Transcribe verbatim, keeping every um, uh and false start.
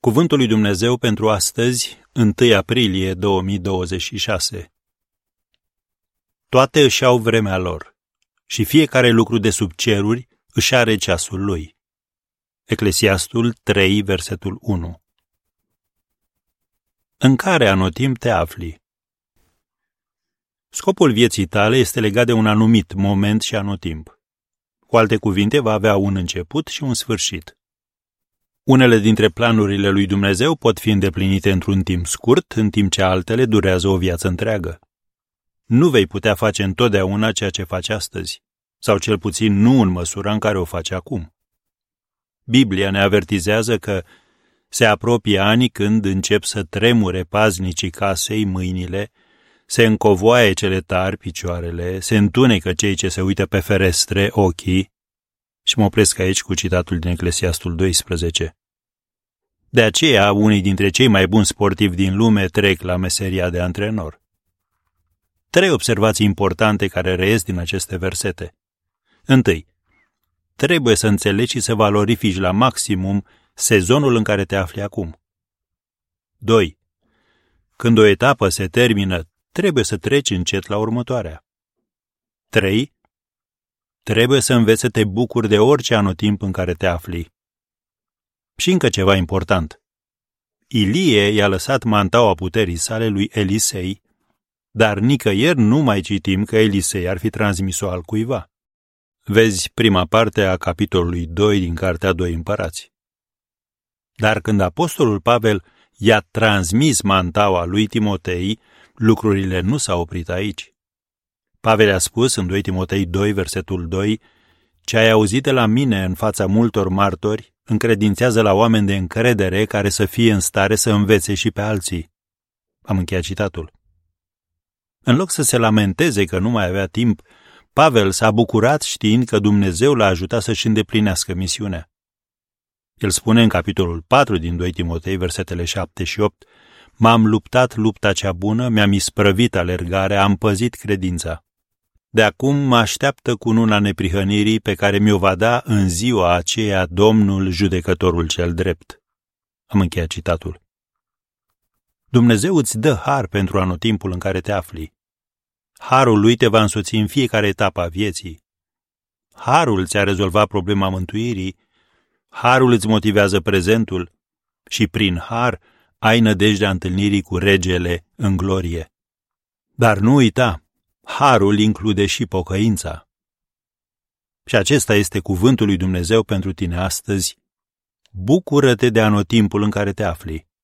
Cuvântul lui Dumnezeu pentru astăzi, întâi aprilie două mii douăzeci și șase. Toate își au vremea lor și fiecare lucru de sub ceruri își are ceasul lui. Eclesiastul trei, versetul unu. În care anotimp te afli? Scopul vieții tale este legat de un anumit moment și anotimp. Cu alte cuvinte, va avea un început și un sfârșit. Unele dintre planurile lui Dumnezeu pot fi îndeplinite într-un timp scurt, în timp ce altele durează o viață întreagă. Nu vei putea face întotdeauna ceea ce faci astăzi, sau cel puțin nu în măsura în care o faci acum. Biblia ne avertizează că se apropie anii când încep să tremure paznicii casei mâinile, se încovoaie cele tari picioarele, se întunecă cei ce se uită pe ferestre ochii, și mă opresc aici cu citatul din Eclesiastul doisprezece. De aceea, unii dintre cei mai buni sportivi din lume trec la meseria de antrenor. Trei observații importante care reies din aceste versete. Întâi, trebuie să înțelegi și să valorifici la maximum sezonul în care te afli acum. Doi, când o etapă se termină, trebuie să treci încet la următoarea. Trei, trebuie să înveți să te bucuri de orice anotimp în care te afli. Și încă ceva important. Ilie i-a lăsat mantaua puterii sale lui Elisei, dar nicăieri nu mai citim că Elisei ar fi transmis-o altcuiva. Vezi prima parte a capitolului doi din Cartea doi Împărați. Dar când apostolul Pavel i-a transmis mantaua lui Timotei, lucrurile nu s-au oprit aici. Pavel a spus în doi Timotei doi, versetul doi, ce ai auzit de la mine în fața multor martori, încredințează la oameni de încredere care să fie în stare să învețe și pe alții. Am încheiat citatul. În loc să se lamenteze că nu mai avea timp, Pavel s-a bucurat știind că Dumnezeu l-a ajutat să-și îndeplinească misiunea. El spune în capitolul patru din doi Timotei, versetele șapte și opt, m-am luptat lupta cea bună, mi-am isprăvit alergarea, am păzit credința. De acum mă așteaptă cununa neprihănirii pe care mi-o va da în ziua aceea Domnul judecătorul cel drept. Am încheiat citatul. Dumnezeu îți dă har pentru anotimpul în care te afli. Harul lui te va însoți în fiecare etapă a vieții. Harul ți-a rezolvat problema mântuirii, harul îți motivează prezentul și prin har ai nădejdea întâlnirii cu regele în glorie. Dar nu uita, harul include și pocăința. Și acesta este cuvântul lui Dumnezeu pentru tine astăzi. Bucură-te de anotimpul în care te afli.